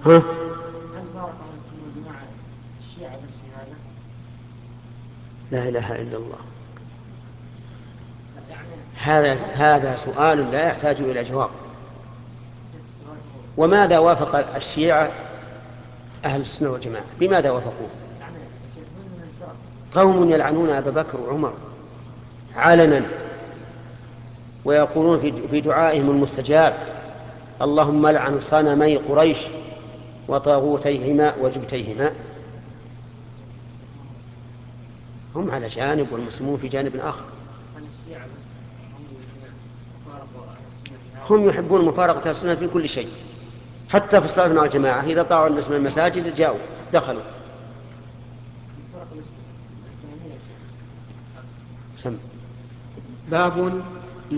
ها؟ هل فارق المسلمون جماعة الشيعة بس في هذا؟ لا إله إلا الله. يعني هذا سؤال لا يحتاج إلى جواب. وماذا وافق الشيعة أهل السنة والجماعة؟ بماذا وافقوه؟ يعني شيخ من الفرق قوم يلعنون أبا بكر وعمر علنا، ويقولون في دعائهم المستجاب: اللهم لعن صنمي قريش وطاغوتيهما وجبتيهما. هم على جانب والمسلمون في جانب آخر. الشيعة بس هم الذين فارقوا أهل السنة في هذا؟ هم يحبون مفارقة السنة في كل شيء، حتى في الصلاة مع الجماعة إذا طاعوا الناس من المساجد جاءوا دخلوا. الفرق الإسلامية يا شيخ. سم. باب